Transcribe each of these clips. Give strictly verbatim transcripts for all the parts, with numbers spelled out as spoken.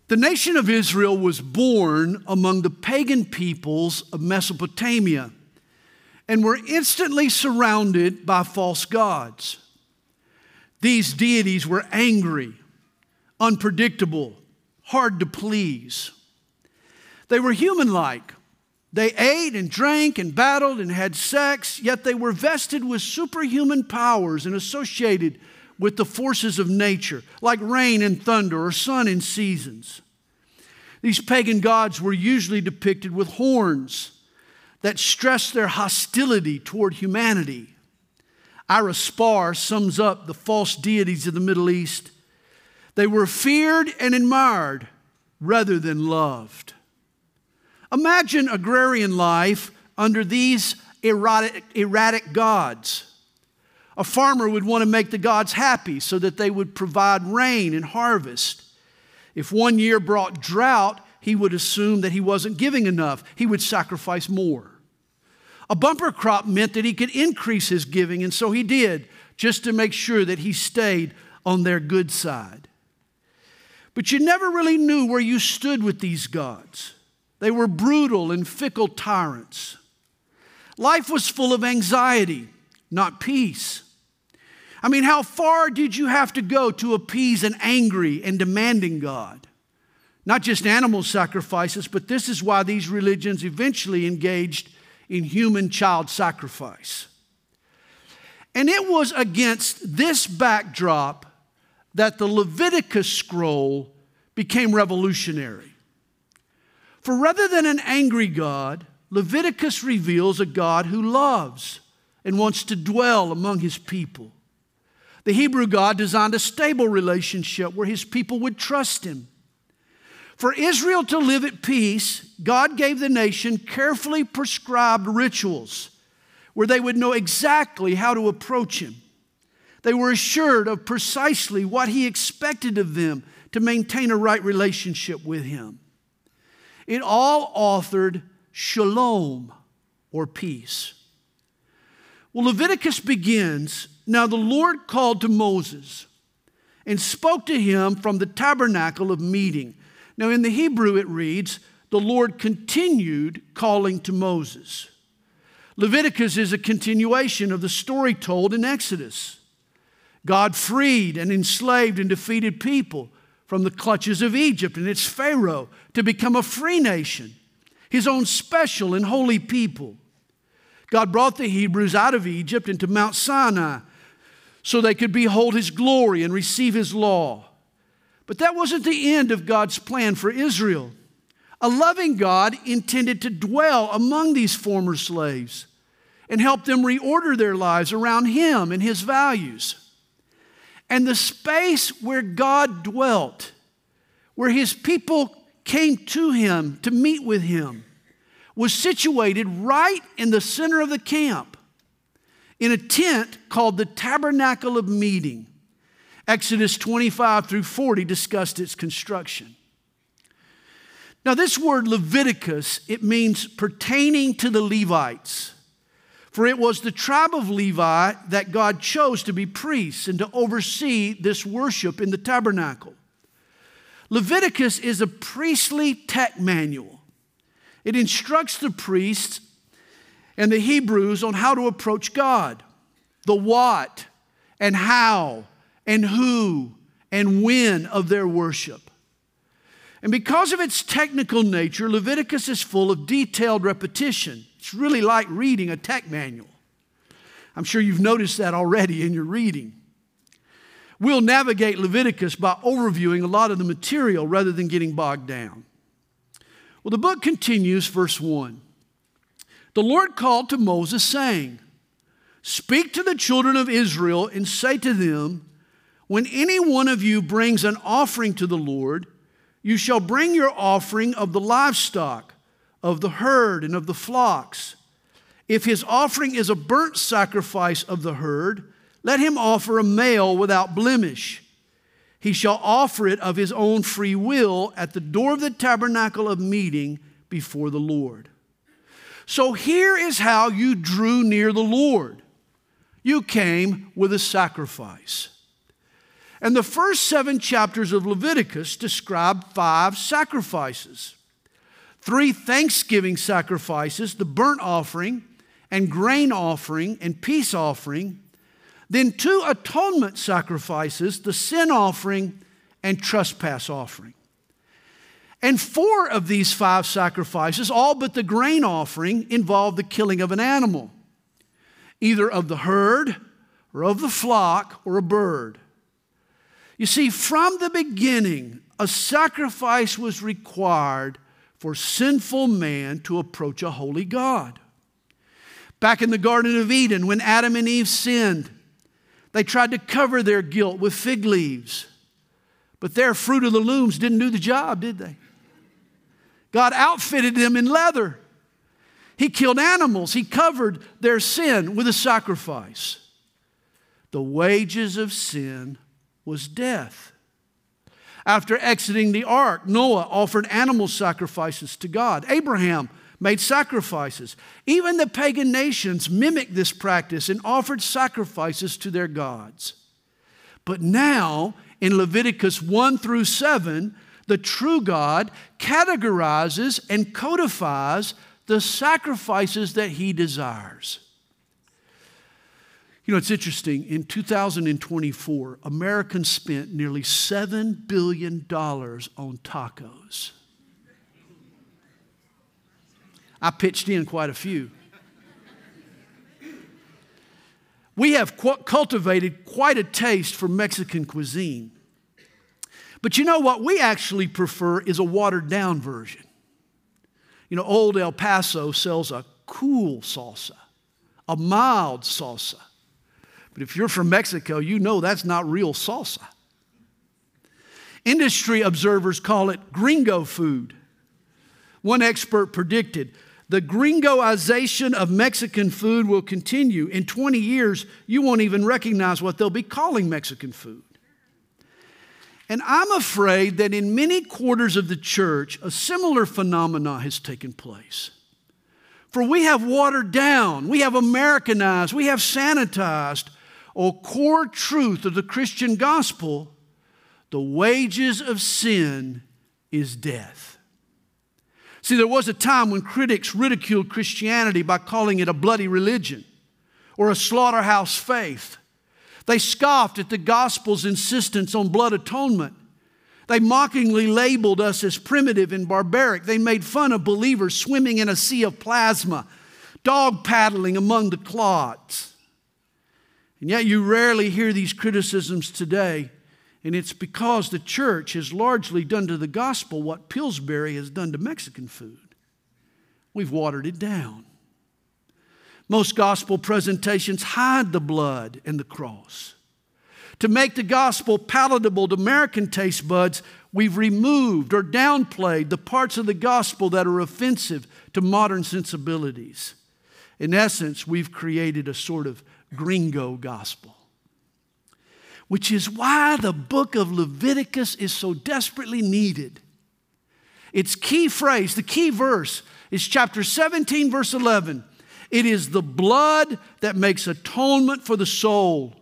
The nation of Israel was born among the pagan peoples of Mesopotamia and were instantly surrounded by false gods. These deities were angry, unpredictable, hard to please. They were human-like. They ate and drank and battled and had sex, yet they were vested with superhuman powers and associated with the forces of nature, like rain and thunder or sun in seasons. These pagan gods were usually depicted with horns that stressed their hostility toward humanity. Ira Spar sums up the false deities of the Middle East. They were feared and admired rather than loved. Imagine agrarian life under these erratic, erratic gods. A farmer would want to make the gods happy so that they would provide rain and harvest. If one year brought drought, he would assume that he wasn't giving enough. He would sacrifice more. A bumper crop meant that he could increase his giving, and so he did, just to make sure that he stayed on their good side. But you never really knew where you stood with these gods. They were brutal and fickle tyrants. Life was full of anxiety, not peace. I mean, how far did you have to go to appease an angry and demanding God? Not just animal sacrifices, but this is why these religions eventually engaged in human child sacrifice. And it was against this backdrop that the Leviticus scroll became revolutionary. For rather than an angry God, Leviticus reveals a God who loves and wants to dwell among his people. The Hebrew God designed a stable relationship where his people would trust him. For Israel to live at peace, God gave the nation carefully prescribed rituals where they would know exactly how to approach him. They were assured of precisely what he expected of them to maintain a right relationship with him. It all authored shalom, or peace. Well, Leviticus begins, "Now the Lord called to Moses and spoke to him from the tabernacle of meeting." Now in the Hebrew it reads, "The Lord continued calling to Moses." Leviticus is a continuation of the story told in Exodus. God freed and enslaved and defeated people from the clutches of Egypt and its Pharaoh to become a free nation, his own special and holy people. God brought the Hebrews out of Egypt into Mount Sinai so they could behold his glory and receive his law. But that wasn't the end of God's plan for Israel. A loving God intended to dwell among these former slaves and help them reorder their lives around him and his values. And the space where God dwelt, where his people came to him to meet with him, was situated right in the center of the camp in a tent called the Tabernacle of Meeting. Exodus twenty-five through forty discussed its construction. Now this word Leviticus, it means pertaining to the Levites. For it was the tribe of Levi that God chose to be priests and to oversee this worship in the tabernacle. Leviticus is a priestly tech manual. It instructs the priests and the Hebrews on how to approach God, the what and how and who and when of their worship. And because of its technical nature, Leviticus is full of detailed repetition. It's really like reading a tech manual. I'm sure you've noticed that already in your reading. We'll navigate Leviticus by overviewing a lot of the material rather than getting bogged down. Well, the book continues, verse one. The Lord called to Moses, saying, "Speak to the children of Israel and say to them, when any one of you brings an offering to the Lord, you shall bring your offering of the livestock, of the herd, and of the flocks. If his offering is a burnt sacrifice of the herd, let him offer a male without blemish. He shall offer it of his own free will at the door of the tabernacle of meeting before the Lord." So here is how you drew near the Lord. You came with a sacrifice. And the first seven chapters of Leviticus describe five sacrifices. Three thanksgiving sacrifices, the burnt offering and grain offering and peace offering. Then two atonement sacrifices, the sin offering and trespass offering. And four of these five sacrifices, all but the grain offering, involve the killing of an animal, either of the herd or of the flock or a bird. You see, from the beginning, a sacrifice was required for sinful man to approach a holy God. Back in the Garden of Eden, when Adam and Eve sinned, they tried to cover their guilt with fig leaves. But their fruit of the looms didn't do the job, did they? God outfitted them in leather. He killed animals. He covered their sin with a sacrifice. The wages of sin was death. After exiting the ark, Noah offered animal sacrifices to God. Abraham made sacrifices. Even the pagan nations mimicked this practice and offered sacrifices to their gods. But now, in Leviticus one through seven, the true God categorizes and codifies the sacrifices that He desires. You know, it's interesting. In two thousand twenty-four, Americans spent nearly seven billion dollars on tacos. I pitched in quite a few. We have cultivated quite a taste for Mexican cuisine. But you know what we actually prefer is a watered-down version. You know, Old El Paso sells a cool salsa, a mild salsa. But if you're from Mexico, you know that's not real salsa. Industry observers call it gringo food. One expert predicted the gringoization of Mexican food will continue. In twenty years, you won't even recognize what they'll be calling Mexican food. And I'm afraid that in many quarters of the church, a similar phenomenon has taken place. For we have watered down, we have Americanized, we have sanitized a core truth of the Christian gospel: the wages of sin is death. See, there was a time when critics ridiculed Christianity by calling it a bloody religion or a slaughterhouse faith. They scoffed at the gospel's insistence on blood atonement. They mockingly labeled us as primitive and barbaric. They made fun of believers swimming in a sea of plasma, dog paddling among the clods. And yet you rarely hear these criticisms today, and it's because the church has largely done to the gospel what Pillsbury has done to Mexican food. We've watered it down. Most gospel presentations hide the blood and the cross. To make the gospel palatable to American taste buds, we've removed or downplayed the parts of the gospel that are offensive to modern sensibilities. In essence, we've created a sort of gringo gospel, which is why the book of Leviticus is so desperately needed. Its key phrase, the key verse, is chapter seventeen, verse eleven. It is the blood that makes atonement for the soul.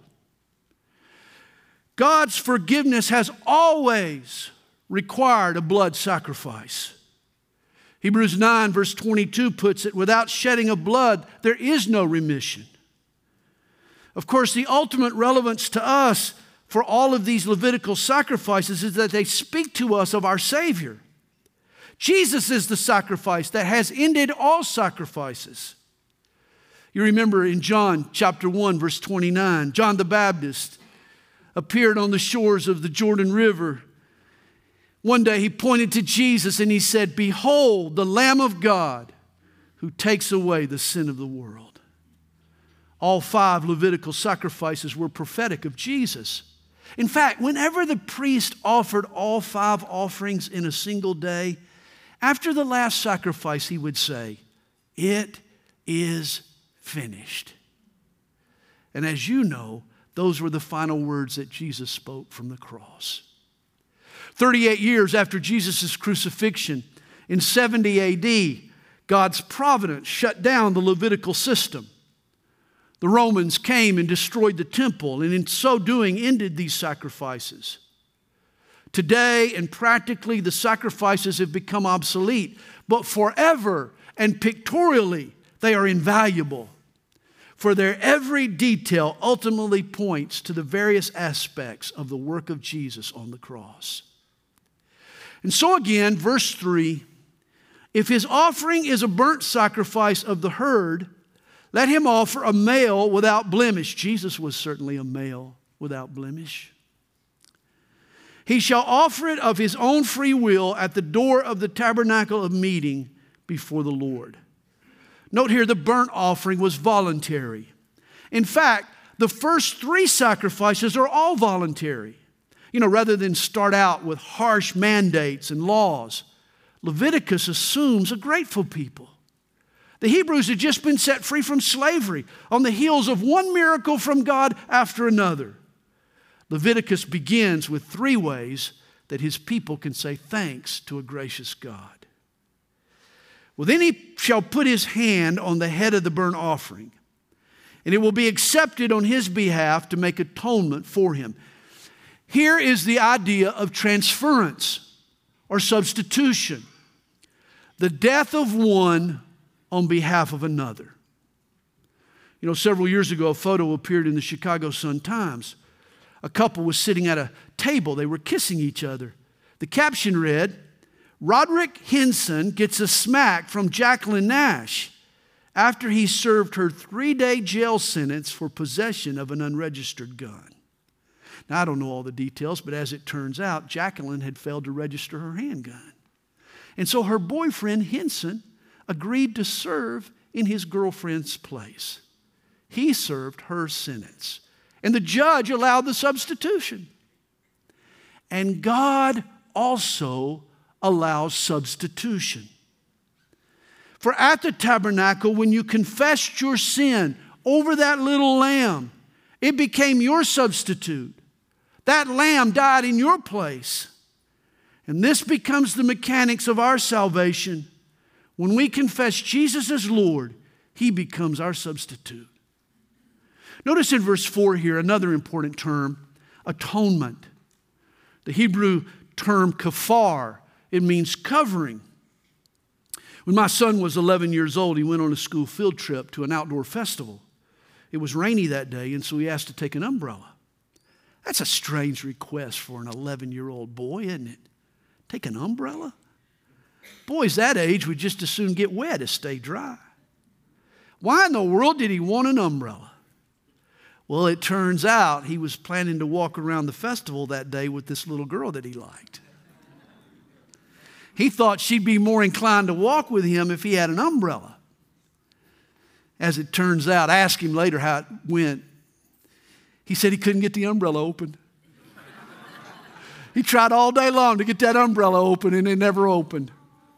God's forgiveness has always required a blood sacrifice. Hebrews nine, verse twenty-two puts it, without shedding of blood, there is no remission. Of course, the ultimate relevance to us for all of these Levitical sacrifices is that they speak to us of our Savior. Jesus is the sacrifice that has ended all sacrifices. You remember in John chapter one, verse twenty-nine, John the Baptist appeared on the shores of the Jordan River. One day he pointed to Jesus and he said, "Behold, the Lamb of God who takes away the sin of the world." All five Levitical sacrifices were prophetic of Jesus. In fact, whenever the priest offered all five offerings in a single day, after the last sacrifice he would say, "It is finished." And as you know, those were the final words that Jesus spoke from the cross. thirty-eight years after Jesus' crucifixion, in seventy A D, God's providence shut down the Levitical system. The Romans came and destroyed the temple, and in so doing ended these sacrifices. Today, and practically, the sacrifices have become obsolete, but forever and pictorially, they are invaluable. For their every detail ultimately points to the various aspects of the work of Jesus on the cross. And so again, verse three, if his offering is a burnt sacrifice of the herd, let him offer a male without blemish. Jesus was certainly a male without blemish. He shall offer it of his own free will at the door of the tabernacle of meeting before the Lord. Note here, the burnt offering was voluntary. In fact, the first three sacrifices are all voluntary. You know, rather than start out with harsh mandates and laws, Leviticus assumes a grateful people. The Hebrews had just been set free from slavery on the heels of one miracle from God after another. Leviticus begins with three ways that his people can say thanks to a gracious God. Well, then he shall put his hand on the head of the burnt offering, and it will be accepted on his behalf to make atonement for him. Here is the idea of transference or substitution. The death of one on behalf of another. You know, several years ago, a photo appeared in the Chicago Sun-Times. A couple was sitting at a table. They were kissing each other. The caption read, Roderick Henson gets a smack from Jacqueline Nash after he served her three-day jail sentence for possession of an unregistered gun. Now, I don't know all the details, but as it turns out, Jacqueline had failed to register her handgun. And so her boyfriend, Henson, agreed to serve in his girlfriend's place. He served her sentence. And the judge allowed the substitution. And God also allows substitution. For at the tabernacle, when you confessed your sin over that little lamb, it became your substitute. That lamb died in your place. And this becomes the mechanics of our salvation. When we confess Jesus as Lord, he becomes our substitute. Notice in verse four here, another important term, atonement. The Hebrew term kafar, it means covering. When my son was eleven years old, he went on a school field trip to an outdoor festival. It was rainy that day, and so he asked to take an umbrella. That's a strange request for an eleven-year-old boy, isn't it? Take an umbrella? Boys that age would just as soon get wet as stay dry. Why in the world did he want an umbrella? Well, it turns out he was planning to walk around the festival that day with this little girl that he liked. He thought she'd be more inclined to walk with him if he had an umbrella. As it turns out, I asked him later how it went. He said he couldn't get the umbrella open. He tried all day long to get that umbrella open, and it never opened.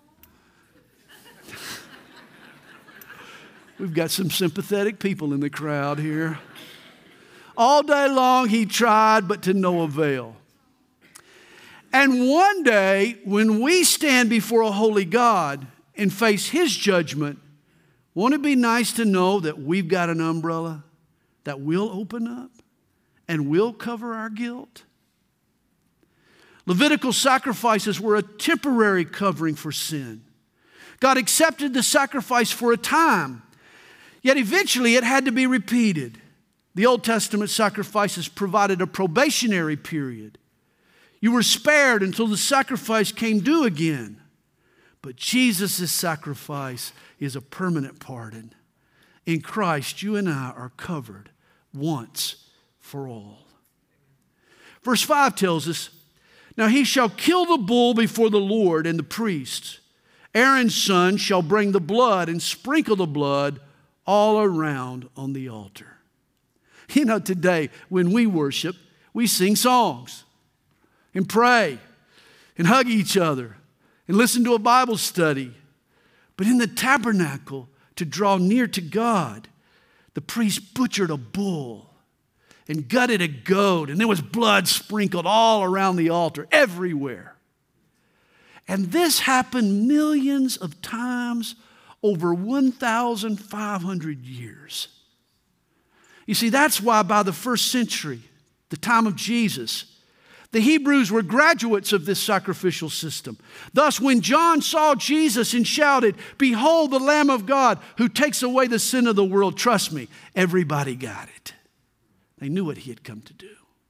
We've got some sympathetic people in the crowd here. All day long he tried, but to no avail. And one day, when we stand before a holy God and face his judgment, won't it be nice to know that we've got an umbrella that will open up and will cover our guilt? Levitical sacrifices were a temporary covering for sin. God accepted the sacrifice for a time, yet eventually it had to be repeated. The Old Testament sacrifices provided a probationary period. You were spared until the sacrifice came due again. But Jesus' sacrifice is a permanent pardon. In Christ, you and I are covered once for all. Verse five tells us, now he shall kill the bull before the Lord and the priests. Aaron's son shall bring the blood and sprinkle the blood all around on the altar. You know, today when we worship, we sing songs and pray and hug each other and listen to a Bible study. But in the tabernacle, to draw near to God, the priest butchered a bull and gutted a goat, and there was blood sprinkled all around the altar, everywhere. And this happened millions of times over one thousand five hundred years. You see, that's why by the first century, the time of Jesus, the Hebrews were graduates of this sacrificial system. Thus, when John saw Jesus and shouted, "Behold the Lamb of God who takes away the sin of the world," trust me, everybody got it. They knew what he had come to do.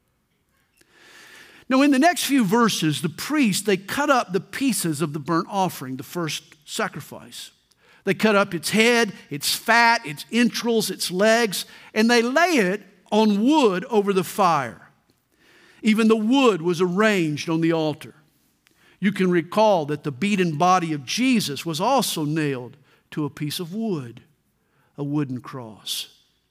Now, in the next few verses, the priests, they cut up the pieces of the burnt offering, the first sacrifice. They cut up its head, its fat, its entrails, its legs, and they lay it on wood over the fire. Even the wood was arranged on the altar. You can recall that the beaten body of Jesus was also nailed to a piece of wood, a wooden cross.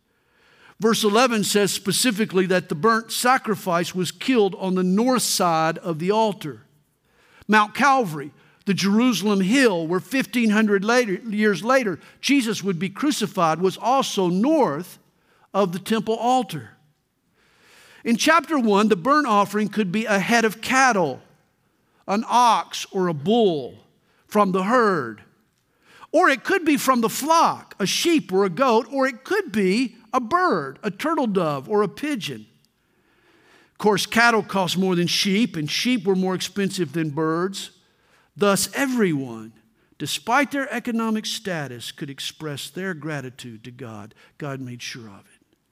Verse eleven says specifically that the burnt sacrifice was killed on the north side of the altar. Mount Calvary, the Jerusalem hill where fifteen hundred later, years later Jesus would be crucified, was also north of the temple altar. In chapter one, the burnt offering could be a head of cattle, an ox or a bull from the herd. Or it could be from the flock, a sheep or a goat, or it could be a bird, a turtle dove or a pigeon. Of course, cattle cost more than sheep, and sheep were more expensive than birds. Thus, everyone, despite their economic status, could express their gratitude to God. God made sure of it.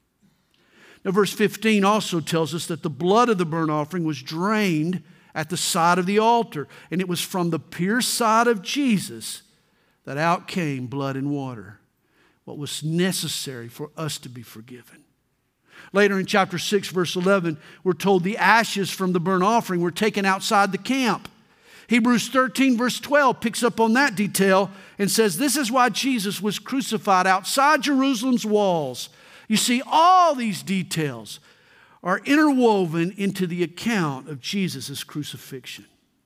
Now, verse fifteen also tells us that the blood of the burnt offering was drained at the side of the altar, and it was from the pierced side of Jesus that out came blood and water, what was necessary for us to be forgiven. Later in chapter six, verse eleven, we're told the ashes from the burnt offering were taken outside the camp. Hebrews thirteen, verse twelve picks up on that detail and says, this is why Jesus was crucified outside Jerusalem's walls. You see, all these details are interwoven into the account of Jesus' crucifixion.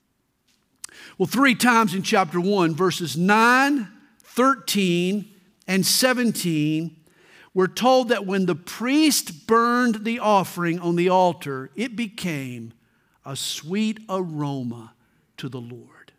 Well, three times in chapter one, verses nine, thirteen, and seventeen, we're told that when the priest burned the offering on the altar, it became a sweet aroma to the Lord.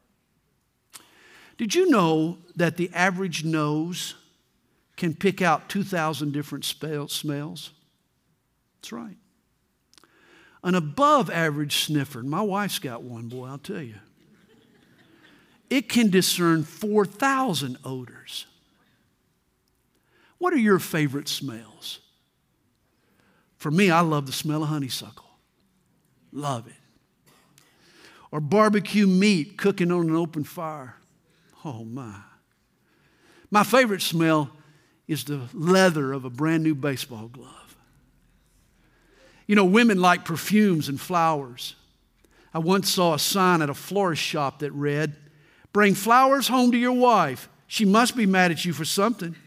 Did you know that the average nose can pick out two thousand different smells? That's right. An above average sniffer, my wife's got one, boy, I'll tell you. It can discern four thousand odors. What are your favorite smells? For me, I love the smell of honeysuckle. Love it. Or barbecue meat cooking on an open fire. Oh, my. My favorite smell is the leather of a brand new baseball glove. You know, women like perfumes and flowers. I once saw a sign at a florist shop that read, "Bring flowers home to your wife. She must be mad at you for something."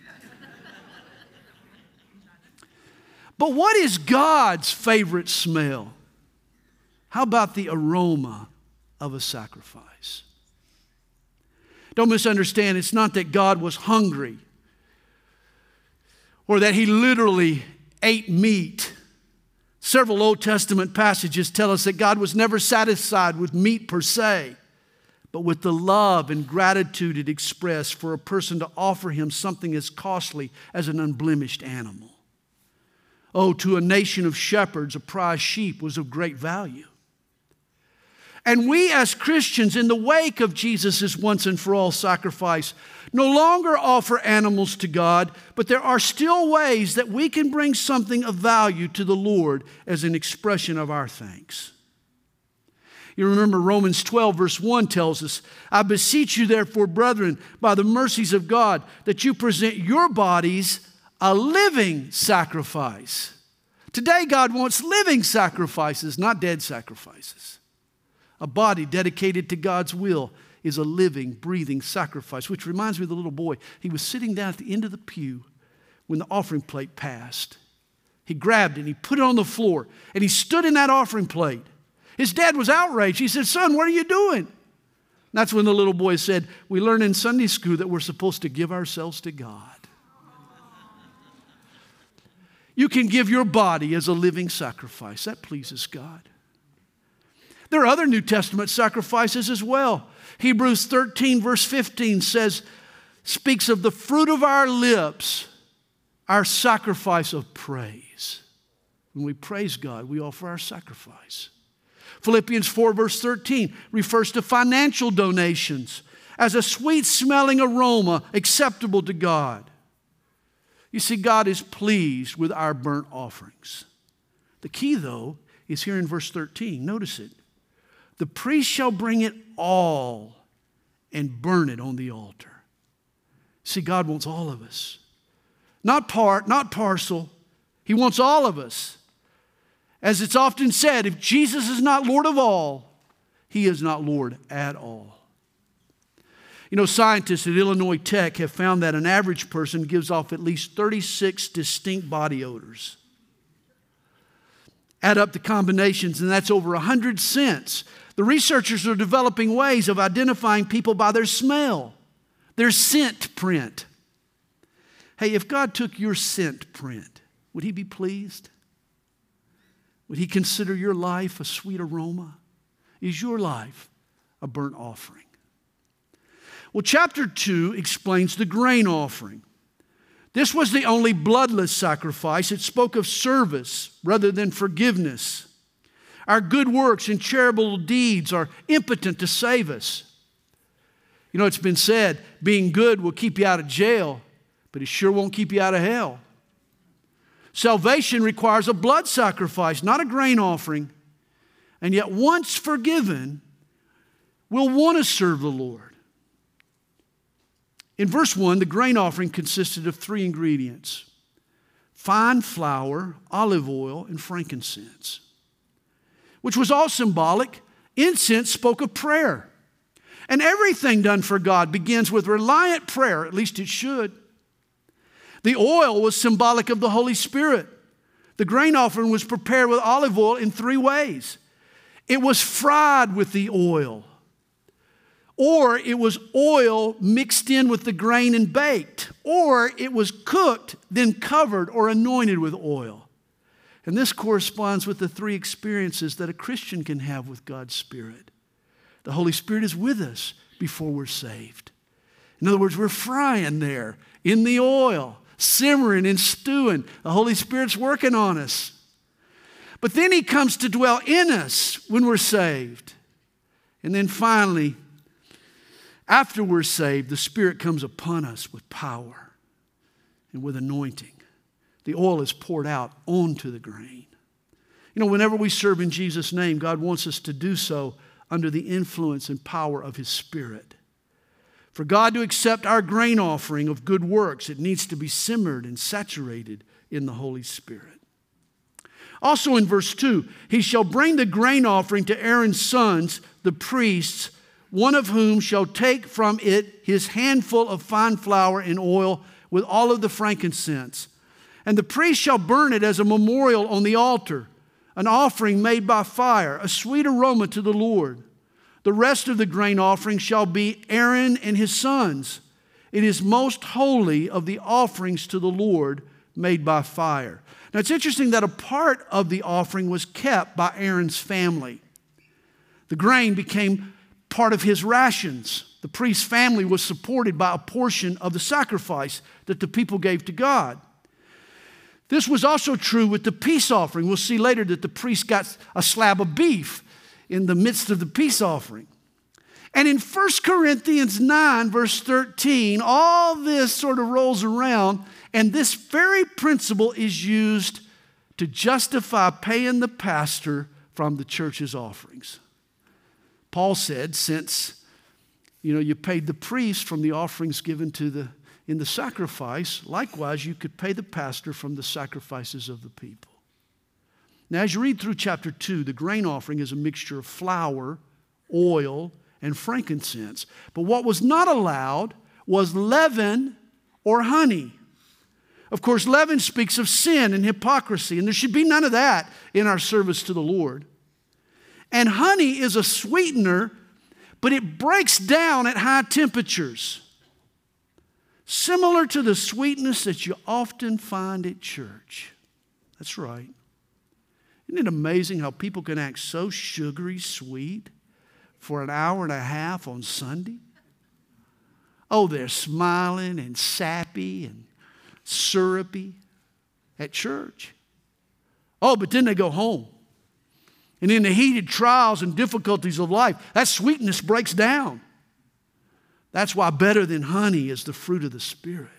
But what is God's favorite smell? How about the aroma of a sacrifice? Don't misunderstand, it's not that God was hungry or that he literally ate meat. Several Old Testament passages tell us that God was never satisfied with meat per se, but with the love and gratitude it expressed for a person to offer him something as costly as an unblemished animal. Oh, to a nation of shepherds, a prize sheep was of great value. And we as Christians, in the wake of Jesus' once and for all sacrifice, no longer offer animals to God, but there are still ways that we can bring something of value to the Lord as an expression of our thanks. You remember Romans twelve verse one tells us, "I beseech you therefore, brethren, by the mercies of God, that you present your bodies a living sacrifice." Today God wants living sacrifices, not dead sacrifices. A body dedicated to God's will is a living, breathing sacrifice, which reminds me of the little boy. He was sitting down at the end of the pew when the offering plate passed. He grabbed it and he put it on the floor and he stood in that offering plate. His dad was outraged. He said, "Son, what are you doing?" And that's when the little boy said, "We learn in Sunday school that we're supposed to give ourselves to God." You can give your body as a living sacrifice. That pleases God. There are other New Testament sacrifices as well. Hebrews thirteen verse fifteen says, speaks of the fruit of our lips, our sacrifice of praise. When we praise God, we offer our sacrifice. Philippians four verse thirteen refers to financial donations as a sweet-smelling aroma acceptable to God. You see, God is pleased with our burnt offerings. The key, though, is here in verse thirteen. Notice it. The priest shall bring it all and burn it on the altar. See, God wants all of us. Not part, not parcel. He wants all of us. As it's often said, if Jesus is not Lord of all, He is not Lord at all. You know, scientists at Illinois Tech have found that an average person gives off at least thirty-six distinct body odors. Add up the combinations, and that's over one hundred scents. The researchers are developing ways of identifying people by their smell, their scent print. Hey, if God took your scent print, would He be pleased? Would He consider your life a sweet aroma? Is your life a burnt offering? Well, chapter two explains the grain offering. This was the only bloodless sacrifice. It spoke of service rather than forgiveness. Our good works and charitable deeds are impotent to save us. You know, it's been said, being good will keep you out of jail, but it sure won't keep you out of hell. Salvation requires a blood sacrifice, not a grain offering. And yet, once forgiven, we'll want to serve the Lord. In verse one, the grain offering consisted of three ingredients: fine flour, olive oil, and frankincense, which was all symbolic. Incense spoke of prayer. And everything done for God begins with reliant prayer, at least it should. The oil was symbolic of the Holy Spirit. The grain offering was prepared with olive oil in three ways. It was fried with the oil, or it was oil mixed in with the grain and baked, or it was cooked, then covered or anointed with oil. And this corresponds with the three experiences that a Christian can have with God's Spirit. The Holy Spirit is with us before we're saved. In other words, we're frying there in the oil, simmering and stewing. The Holy Spirit's working on us. But then He comes to dwell in us when we're saved. And then finally, after we're saved, the Spirit comes upon us with power and with anointing. The oil is poured out onto the grain. You know, whenever we serve in Jesus' name, God wants us to do so under the influence and power of His Spirit. For God to accept our grain offering of good works, it needs to be simmered and saturated in the Holy Spirit. Also in verse two, He shall bring the grain offering to Aaron's sons, the priests, one of whom shall take from it his handful of fine flour and oil with all of the frankincense. And the priest shall burn it as a memorial on the altar, an offering made by fire, a sweet aroma to the Lord. The rest of the grain offering shall be Aaron and his sons. It is most holy of the offerings to the Lord made by fire. Now it's interesting that a part of the offering was kept by Aaron's family. The grain became part of his rations. The priest's family was supported by a portion of the sacrifice that the people gave to God. This was also true with the peace offering. We'll see later that the priest got a slab of beef in the midst of the peace offering. And in First Corinthians nine, verse thirteen, all this sort of rolls around, and this very principle is used to justify paying the pastor from the church's offerings. Paul said, since you know you paid the priest from the offerings given to the in the sacrifice, likewise you could pay the pastor from the sacrifices of the people. Now, as you read through chapter two, the grain offering is a mixture of flour, oil, and frankincense. But what was not allowed was leaven or honey. Of course, leaven speaks of sin and hypocrisy, and there should be none of that in our service to the Lord. And honey is a sweetener, but it breaks down at high temperatures, similar to the sweetness that you often find at church. That's right. Isn't it amazing how people can act so sugary sweet for an hour and a half on Sunday? Oh, they're smiling and sappy and syrupy at church. Oh, but then they go home. And in the heated trials and difficulties of life, that sweetness breaks down. That's why better than honey is the fruit of the Spirit.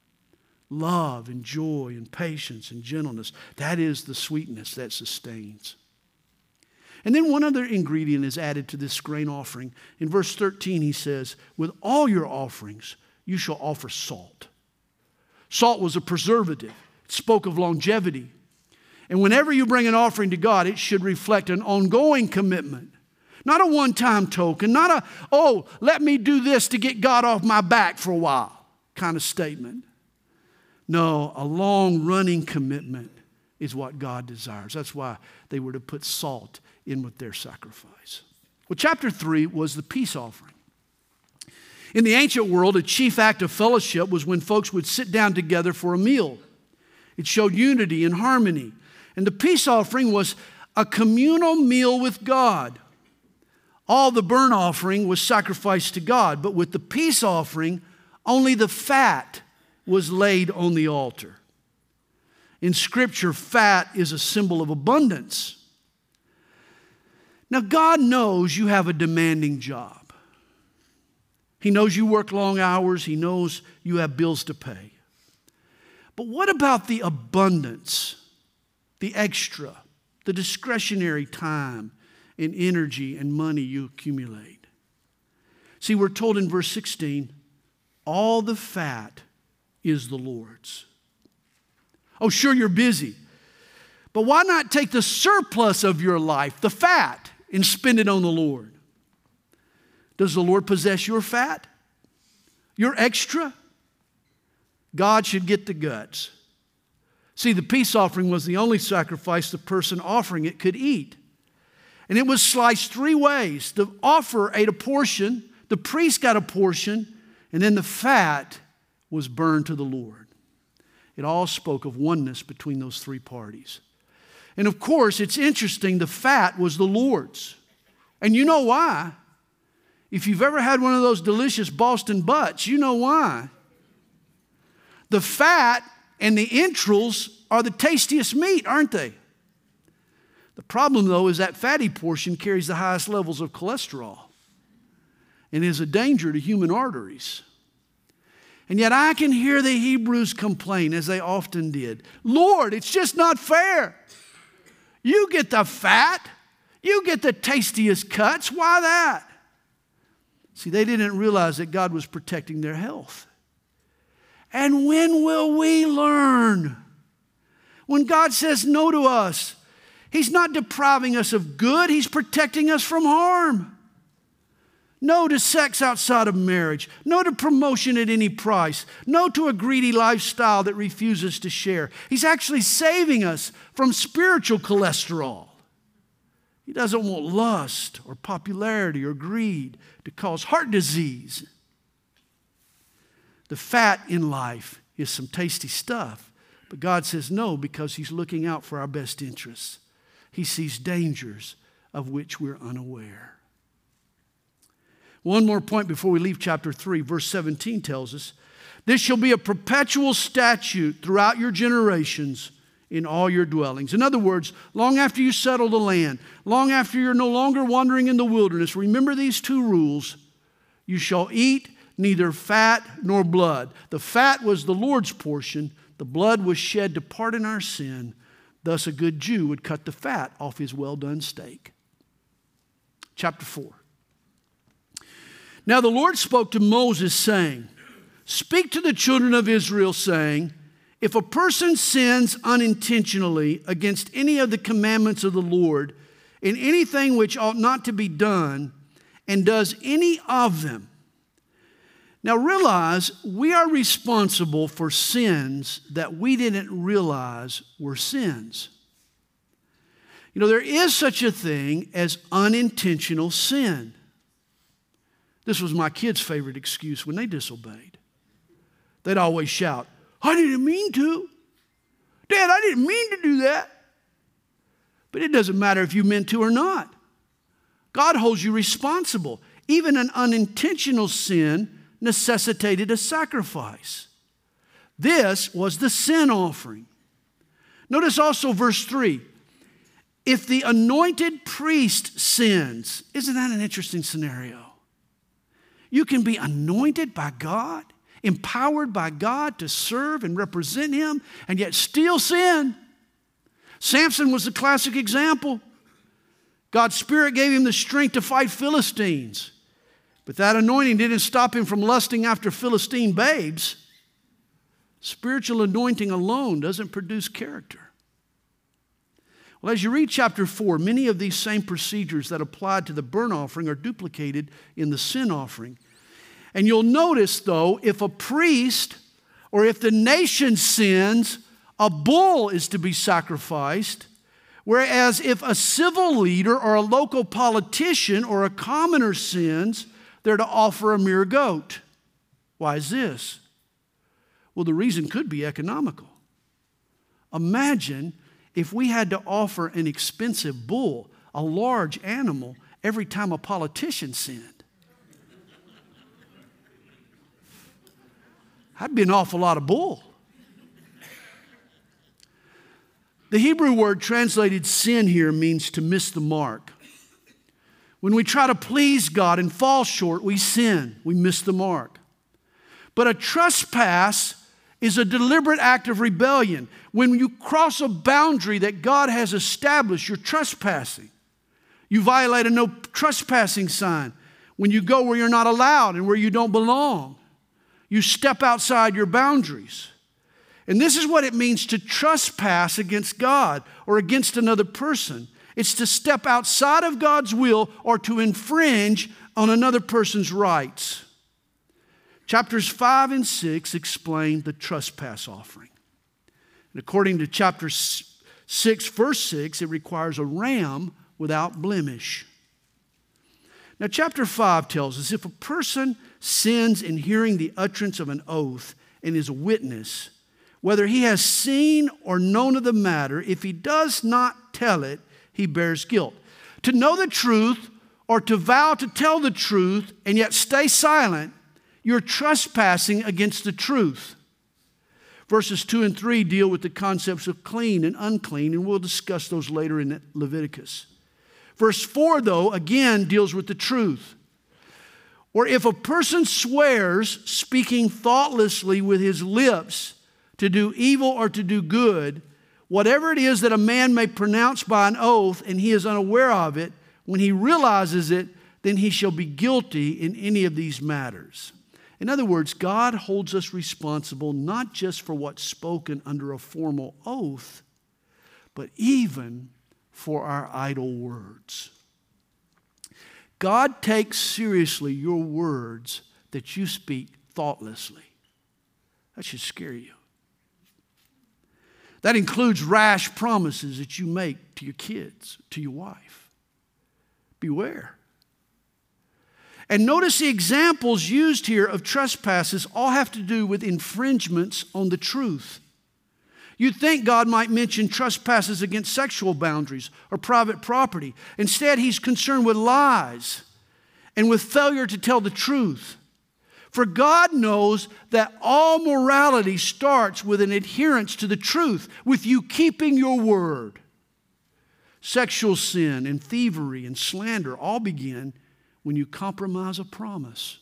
Love and joy and patience and gentleness. That is the sweetness that sustains. And then one other ingredient is added to this grain offering. In verse thirteen, he says, with all your offerings, you shall offer salt. Salt was a preservative. It spoke of longevity. And whenever you bring an offering to God, it should reflect an ongoing commitment. Not a one-time token, not a, oh, let me do this to get God off my back for a while kind of statement. No, a long-running commitment is what God desires. That's why they were to put salt in with their sacrifice. Well, chapter three was the peace offering. In the ancient world, a chief act of fellowship was when folks would sit down together for a meal. It showed unity and harmony. And the peace offering was a communal meal with God. All the burnt offering was sacrificed to God, but with the peace offering, only the fat was laid on the altar. In Scripture, fat is a symbol of abundance. Now, God knows you have a demanding job. He knows you work long hours. He knows you have bills to pay. But what about the abundance, the extra, the discretionary time and energy and money you accumulate? See, we're told in verse sixteen, all the fat is the Lord's. Oh, sure, you're busy. But why not take the surplus of your life, the fat, and spend it on the Lord? Does the Lord possess your fat? Your extra? God should get the guts. See, the peace offering was the only sacrifice the person offering it could eat. And it was sliced three ways. The offerer ate a portion, the priest got a portion, and then the fat was burned to the Lord. It all spoke of oneness between those three parties. And of course, it's interesting, the fat was the Lord's. And you know why? If you've ever had one of those delicious Boston butts, you know why. The fat and the entrails are the tastiest meat, aren't they? The problem, though, is that fatty portion carries the highest levels of cholesterol and is a danger to human arteries. And yet I can hear the Hebrews complain, as they often did. Lord, it's just not fair. You get the fat. You get the tastiest cuts. Why that? See, they didn't realize that God was protecting their health. And when will we learn? When God says no to us, He's not depriving us of good. He's protecting us from harm. No to sex outside of marriage. No to promotion at any price. No to a greedy lifestyle that refuses to share. He's actually saving us from spiritual cholesterol. He doesn't want lust or popularity or greed to cause heart disease. The fat in life is some tasty stuff, but God says no because He's looking out for our best interests. He sees dangers of which we're unaware. One more point before we leave chapter three. Verse seventeen tells us, this shall be a perpetual statute throughout your generations in all your dwellings. In other words, long after you settle the land, long after you're no longer wandering in the wilderness, remember these two rules. You shall eat neither fat nor blood. The fat was the Lord's portion. The blood was shed to pardon our sin. Thus a good Jew would cut the fat off his well-done steak. Chapter four. Now the Lord spoke to Moses, saying, speak to the children of Israel, saying, if a person sins unintentionally against any of the commandments of the Lord in anything which ought not to be done, and does any of them. Now realize we are responsible for sins that we didn't realize were sins. You know, there is such a thing as unintentional sin. This was my kids' favorite excuse when they disobeyed. They'd always shout, I didn't mean to. Dad, I didn't mean to do that. But it doesn't matter if you meant to or not. God holds you responsible. Even an unintentional sin necessitated a sacrifice. This was the sin offering. Notice also verse three. If the anointed priest sins, isn't that an interesting scenario? You can be anointed by God, empowered by God to serve and represent Him, and yet still sin. Samson was a classic example. God's Spirit gave him the strength to fight Philistines. But that anointing didn't stop him from lusting after Philistine babes. Spiritual anointing alone doesn't produce character. Well, as you read chapter four, many of these same procedures that applied to the burnt offering are duplicated in the sin offering. And you'll notice, though, if a priest or if the nation sins, a bull is to be sacrificed, whereas if a civil leader or a local politician or a commoner sins, they're to offer a mere goat. Why is this? Well, the reason could be economical. Imagine if we had to offer an expensive bull, a large animal, every time a politician sinned. That'd be an awful lot of bull. The Hebrew word translated sin here means to miss the mark. When we try to please God and fall short, we sin. We miss the mark. But a trespass is a deliberate act of rebellion. When you cross a boundary that God has established, you're trespassing. You violate a no trespassing sign when you go where you're not allowed and where you don't belong. You step outside your boundaries. And this is what it means to trespass against God or against another person. It's to step outside of God's will or to infringe on another person's rights. Chapters five and six explain the trespass offering. And according to chapter six, verse six, it requires a ram without blemish. Now, chapter five tells us if a person sins in hearing the utterance of an oath and is a witness, whether he has seen or known of the matter, if he does not tell it, he bears guilt. To know the truth or to vow to tell the truth and yet stay silent, you're trespassing against the truth. Verses two and three deal with the concepts of clean and unclean, and we'll discuss those later in Leviticus. Verse four, though, again deals with the truth. Or if a person swears, speaking thoughtlessly with his lips, to do evil or to do good, whatever it is that a man may pronounce by an oath and he is unaware of it, when he realizes it, then he shall be guilty in any of these matters. In other words, God holds us responsible not just for what's spoken under a formal oath, but even for our idle words. God takes seriously your words that you speak thoughtlessly. That should scare you. That includes rash promises that you make to your kids, to your wife. Beware. And notice the examples used here of trespasses all have to do with infringements on the truth. You'd think God might mention trespasses against sexual boundaries or private property. Instead, He's concerned with lies and with failure to tell the truth. For God knows that all morality starts with an adherence to the truth, with you keeping your word. Sexual sin and thievery and slander all begin when you compromise a promise.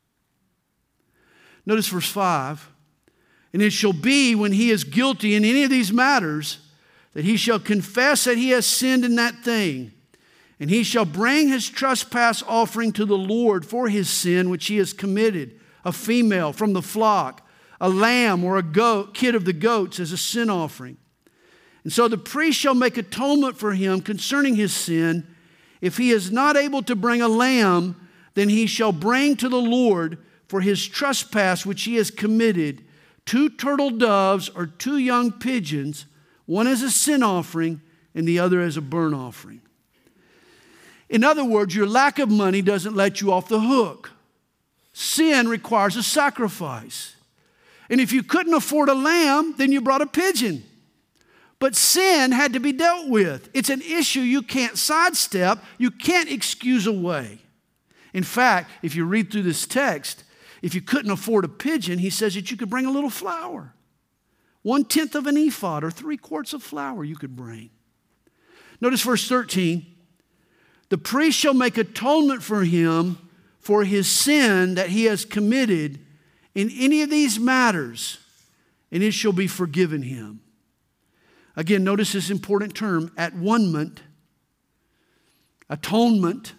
Notice verse five. And it shall be when he is guilty in any of these matters that he shall confess that he has sinned in that thing. And he shall bring his trespass offering to the Lord for his sin which he has committed, a female from the flock, a lamb or a goat, kid of the goats as a sin offering. And so the priest shall make atonement for him concerning his sin. If he is not able to bring a lamb, then he shall bring to the Lord for his trespass which he has committed two turtle doves or two young pigeons, one as a sin offering and the other as a burnt offering. In other words, your lack of money doesn't let you off the hook. Sin requires a sacrifice. And if you couldn't afford a lamb, then you brought a pigeon. But sin had to be dealt with. It's an issue you can't sidestep, you can't excuse away. In fact, if you read through this text, if you couldn't afford a pigeon, he says that you could bring a little flour. one-tenth of an ephod or three quarts of flour you could bring. Notice verse thirteen. The priest shall make atonement for him for his sin that he has committed in any of these matters, and it shall be forgiven him. Again, notice this important term, at-one-ment, atonement.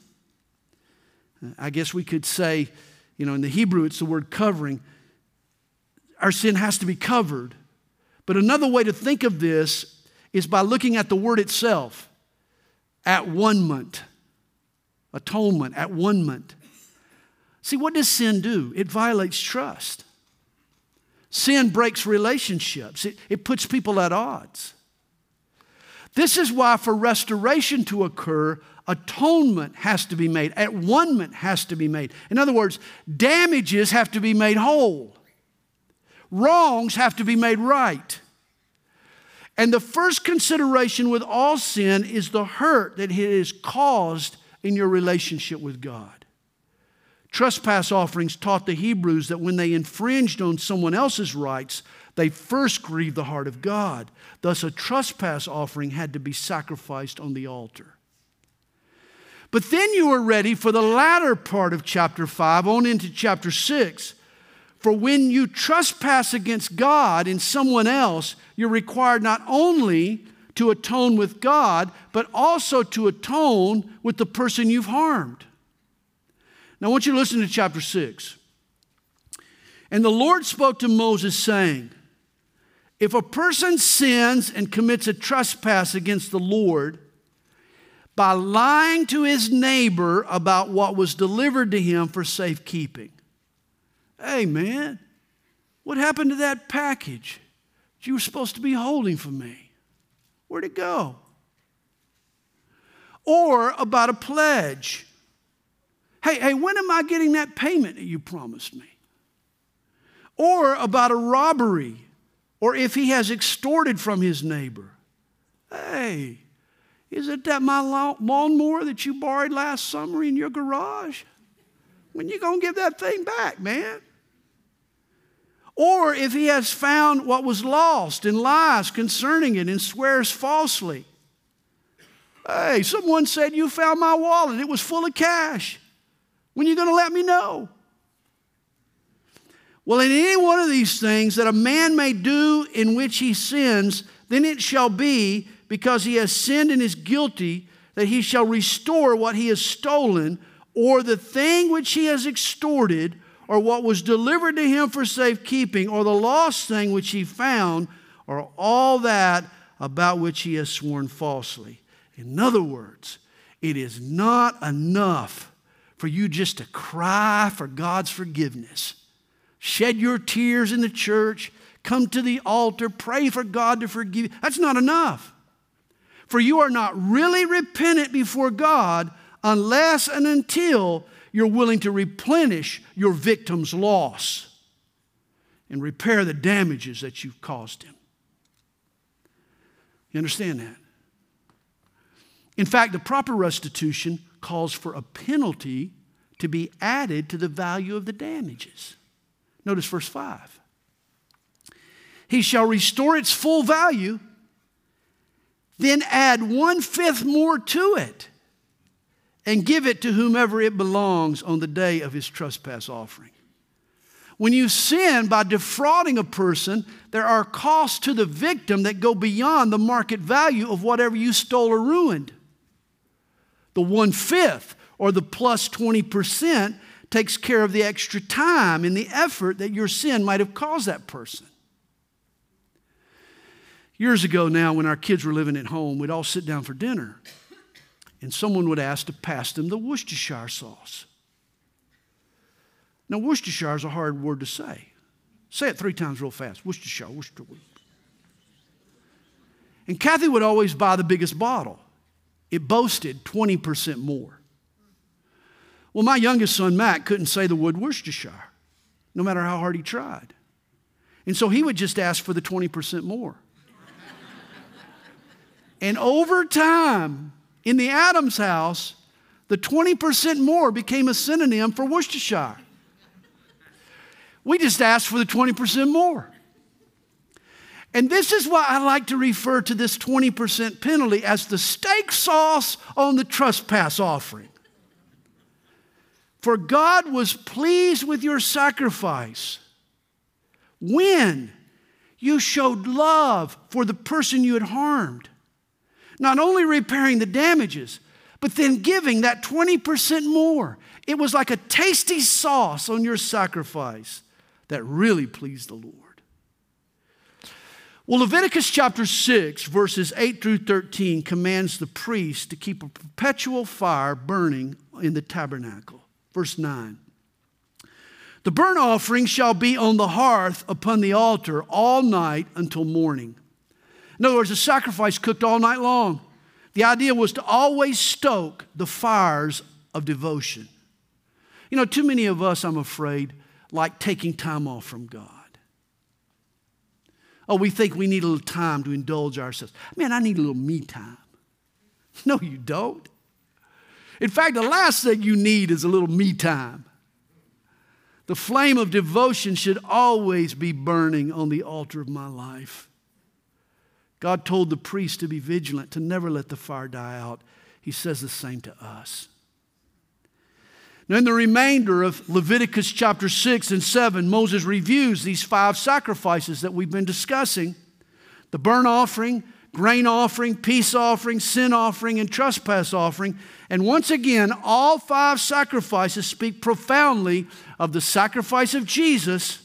I guess we could say, you know, in the Hebrew it's the word covering. Our sin has to be covered. But another way to think of this is by looking at the word itself, at-one-ment, atonement, at-one-ment. See, what does sin do? It violates trust. Sin breaks relationships. It, it puts people at odds. This is why for restoration to occur, atonement has to be made. At-one-ment has to be made. In other words, damages have to be made whole. Wrongs have to be made right. And the first consideration with all sin is the hurt that it has caused in your relationship with God. Trespass offerings taught the Hebrews that when they infringed on someone else's rights, they first grieved the heart of God. Thus, a trespass offering had to be sacrificed on the altar. But then you are ready for the latter part of chapter five, on into chapter six. For when you trespass against God in someone else, you're required not only to atone with God, but also to atone with the person you've harmed. Now, I want you to listen to chapter six. And the Lord spoke to Moses, saying, if a person sins and commits a trespass against the Lord by lying to his neighbor about what was delivered to him for safekeeping. Hey, man, what happened to that package that you were supposed to be holding for me? Where'd it go? Or about a pledge. Hey, hey, when am I getting that payment that you promised me? Or about a robbery, or if he has extorted from his neighbor. Hey, isn't that my lawnmower that you borrowed last summer in your garage? When you going to give that thing back, man? Or if he has found what was lost and lies concerning it and swears falsely. Hey, someone said you found my wallet. It was full of cash. When are you going to let me know? Well, in any one of these things that a man may do in which he sins, then it shall be, because he has sinned and is guilty, that he shall restore what he has stolen, or the thing which he has extorted, or what was delivered to him for safekeeping, or the lost thing which he found, or all that about which he has sworn falsely. In other words, it is not enough for you just to cry for God's forgiveness. Shed your tears in the church, come to the altar, pray for God to forgive you. That's not enough. For you are not really repentant before God unless and until you're willing to replenish your victim's loss and repair the damages that you've caused him. You understand that? In fact, the proper restitution calls for a penalty to be added to the value of the damages. Notice verse five. He shall restore its full value, then add one-fifth more to it, and give it to whomever it belongs on the day of his trespass offering. When you sin by defrauding a person, there are costs to the victim that go beyond the market value of whatever you stole or ruined. The one-fifth, or the plus twenty percent, takes care of the extra time and the effort that your sin might have caused that person. Years ago now, when our kids were living at home, we'd all sit down for dinner, and someone would ask to pass them the Worcestershire sauce. Now, Worcestershire is a hard word to say. Say it three times real fast. Worcestershire, Worcestershire. And Kathy would always buy the biggest bottle. It boasted twenty percent more. Well, my youngest son, Mac, couldn't say the word Worcestershire, no matter how hard he tried. And so he would just ask for the twenty percent more. And over time, in the Adams house, the twenty percent more became a synonym for Worcestershire. We just asked for the twenty percent more. And this is why I like to refer to this twenty percent penalty as the steak sauce on the trespass offering. For God was pleased with your sacrifice when you showed love for the person you had harmed. Not only repairing the damages, but then giving that twenty percent more. It was like a tasty sauce on your sacrifice that really pleased the Lord. Well, Leviticus chapter six, verses eight through thirteen commands the priest to keep a perpetual fire burning in the tabernacle. Verse nine. The burnt offering shall be on the hearth upon the altar all night until morning. In other words, the sacrifice cooked all night long. The idea was to always stoke the fires of devotion. You know, too many of us, I'm afraid, like taking time off from God. Oh, we think we need a little time to indulge ourselves. Man, I need a little me time. No, you don't. In fact, the last thing you need is a little me time. The flame of devotion should always be burning on the altar of my life. God told the priest to be vigilant, to never let the fire die out. He says the same to us. Now, in the remainder of Leviticus chapter six and seven, Moses reviews these five sacrifices that we've been discussing: the burnt offering, grain offering, peace offering, sin offering, and trespass offering. And once again, all five sacrifices speak profoundly of the sacrifice of Jesus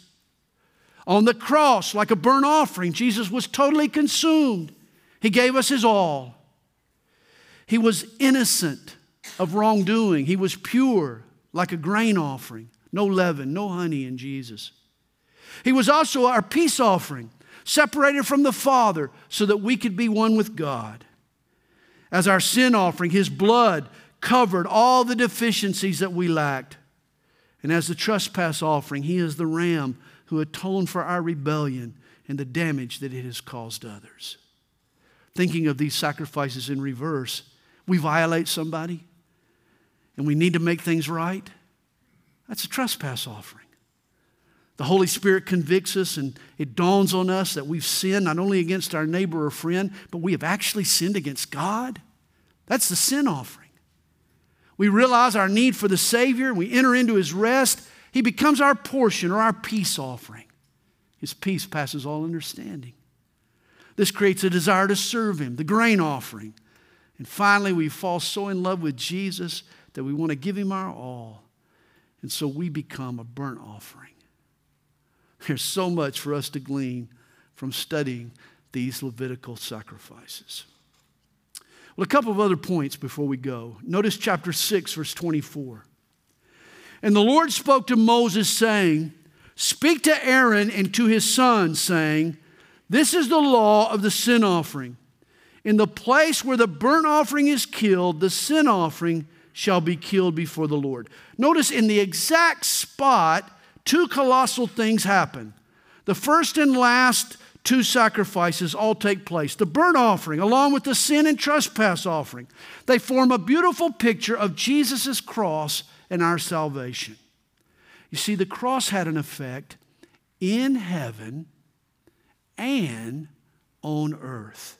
on the cross. Like a burnt offering, Jesus was totally consumed. He gave us his all. He was innocent of wrongdoing. He was pure, like a grain offering. No leaven, no honey in Jesus. He was also our peace offering, separated from the Father so that we could be one with God. As our sin offering, his blood covered all the deficiencies that we lacked. And as the trespass offering, he is the ram who atoned for our rebellion and the damage that it has caused others. Thinking of these sacrifices in reverse, we violate somebody and we need to make things right. That's a trespass offering. The Holy Spirit convicts us, and it dawns on us that we've sinned not only against our neighbor or friend, but we have actually sinned against God. That's the sin offering. We realize our need for the Savior. We enter into his rest. He becomes our portion or our peace offering. His peace passes all understanding. This creates a desire to serve him, the grain offering. And finally, we fall so in love with Jesus that we want to give him our all. And so we become a burnt offering. There's so much for us to glean from studying these Levitical sacrifices. Well, a couple of other points before we go. Notice chapter six, verse twenty-four. And the Lord spoke to Moses, saying, speak to Aaron and to his sons, saying, this is the law of the sin offering. In the place where the burnt offering is killed, the sin offering shall be killed before the Lord. Notice in the exact spot, two colossal things happen. The first and last two sacrifices all take place. The burnt offering, along with the sin and trespass offering, they form a beautiful picture of Jesus' cross and our salvation. You see, the cross had an effect in heaven and on earth.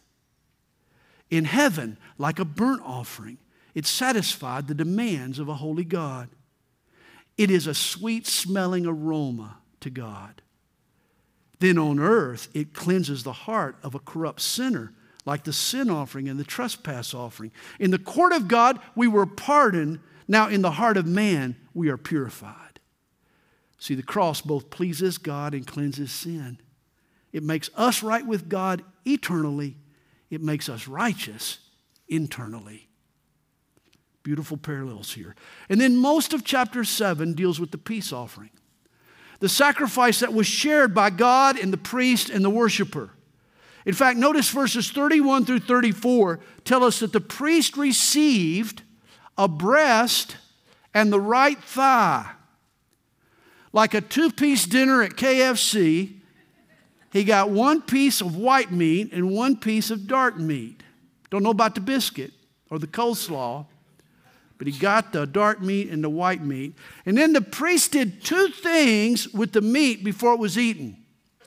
In heaven, like a burnt offering, it satisfied the demands of a holy God. It is a sweet-smelling aroma to God. Then on earth, it cleanses the heart of a corrupt sinner, like the sin offering and the trespass offering. In the court of God, we were pardoned. Now in the heart of man, we are purified. See, the cross both pleases God and cleanses sin. It makes us right with God eternally. It makes us righteous internally. Beautiful parallels here. And then most of chapter seven deals with the peace offering. The sacrifice that was shared by God and the priest and the worshiper. In fact, notice verses thirty-one through thirty-four tell us that the priest received a breast and the right thigh. Like a two-piece dinner at K F C, he got one piece of white meat and one piece of dark meat. Don't know about the biscuit or the coleslaw, but he got the dark meat and the white meat. And then the priest did two things with the meat before it was eaten.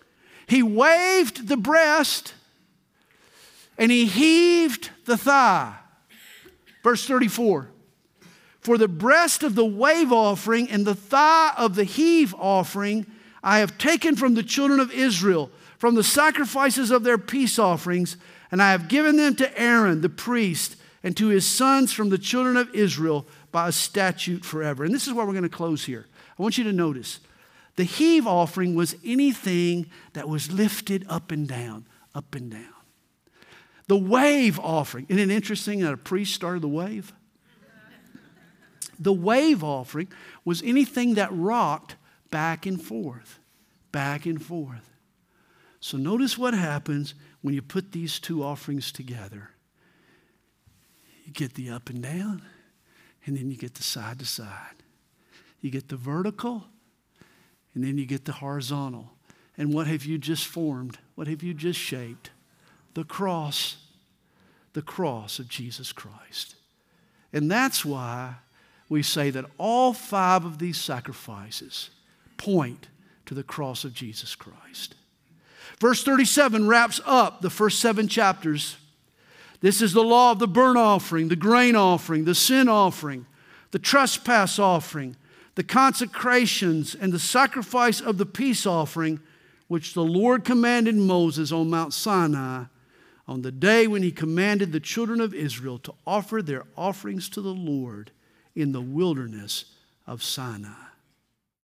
He waved the breast and he heaved the thigh. Verse thirty-four. For the breast of the wave offering and the thigh of the heave offering I have taken from the children of Israel, from the sacrifices of their peace offerings, and I have given them to Aaron the priest and to his sons from the children of Israel by a statute forever. And this is where we're going to close here. I want you to notice the heave offering was anything that was lifted up and down, up and down. The wave offering, isn't it interesting that a priest started the wave? The wave offering was anything that rocked back and forth, back and forth. So notice what happens when you put these two offerings together. You get the up and down, and then you get the side to side. You get the vertical, and then you get the horizontal. And what have you just formed? What have you just shaped? The cross. The cross of Jesus Christ. And that's why we say that all five of these sacrifices point to the cross of Jesus Christ. Verse thirty-seven wraps up the first seven chapters. This is the law of the burnt offering, the grain offering, the sin offering, the trespass offering, the consecrations, and the sacrifice of the peace offering, which the Lord commanded Moses on Mount Sinai on the day when he commanded the children of Israel to offer their offerings to the Lord in the wilderness of Sinai.